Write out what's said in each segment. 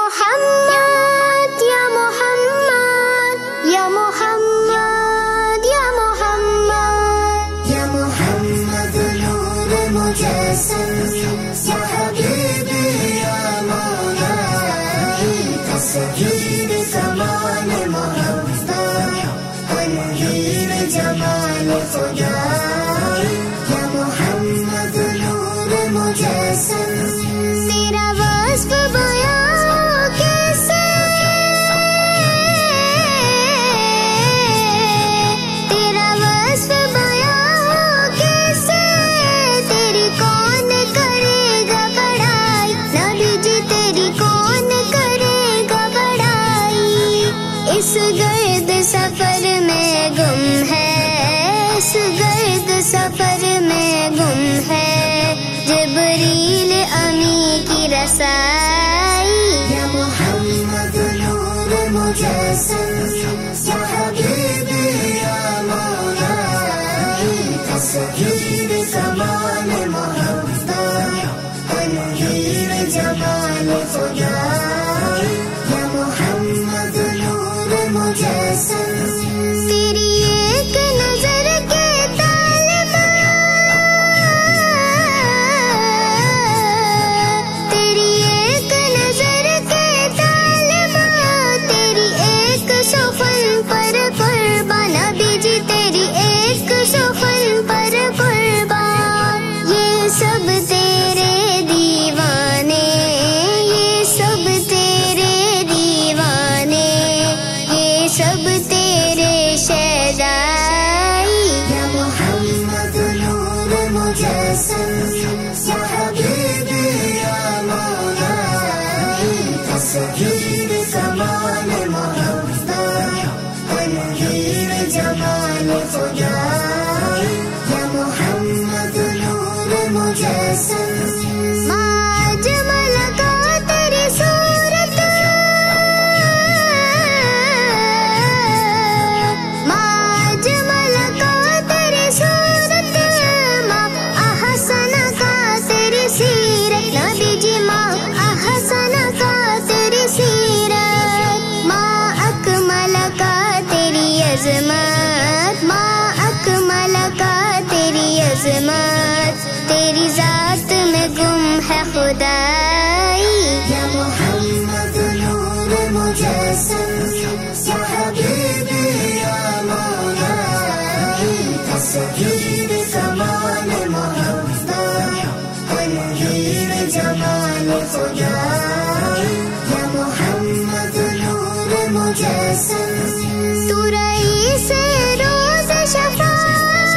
محمد یا محمد یا محمد یا محمد یا محمد نور مجسم یا حبیبی یا مولائی تصویر کمال محبت تنویر جمال خدائی یا محمد نور مجسم تیرا وصف بیان کیسے تیرا وصف بیان کیسے تیری کون کرے گا بڑائی نبی جی تیری کون کرے گا بڑائی اس گرد سفر میں گم ہے اس گرد سفر میں گم ہے جبریل امی کی رسائی یا محمد نور مجسم یا حبیبی یا مولائی تصویر کمال محبت تنویر جمال خدائی یا محمد نور مجسم تیری ایک نظر کے طالبہ تیری ایک نظر کے طالبہ تیری ایک سخن پر قربان نبی جی تیری ایک سخن پر قربان یہ سب تیرے دیوانے یہ سب تیرے دیوانے یہ سب تیرے شیدائی یا محمد نور مجسم یا حبیبی یا مولائی تصویر کمال محبت تنویر جمال خدائی یا محمد نور مجسم ما اجمل کا تیری صورت ما اجمل کا تیری صورت ما احسن کا تیری سیرت نبی جی ما احسن کا تیری سیرت ما اکمل کا تیری عظمت ما اکمل کا تیری عظمت تیری ذات میں گم ہے خدائی یا محمد نور مجسم یا حبیبی یا مولائی تصویر کمال محبت تنویر جمال خدائی یا محمد نور مجسم تو رئیس روز شفاعت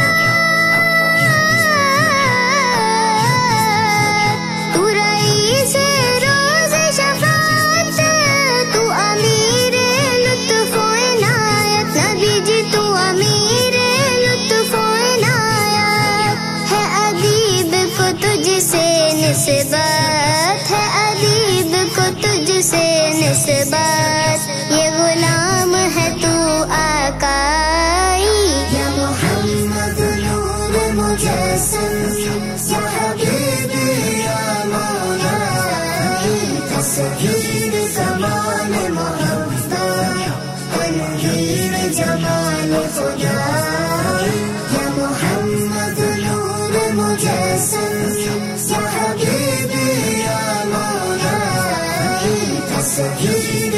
تو رئیس روز شفاعت تو امیر لطف و عنایت نبی جی تو امیر لطف و عنایت ہے ادیب کو تجھ سے نسبت ہے ادیب کو تجھ سے نسبت یہ غلام ہے تو آقائی یا محمد نور مجسم یا حبیبی یا مولائی تصویر کمال محبت تنویر جمال خدائی یا محمد نور مجسم یا حبیبی یا مولائی تصویر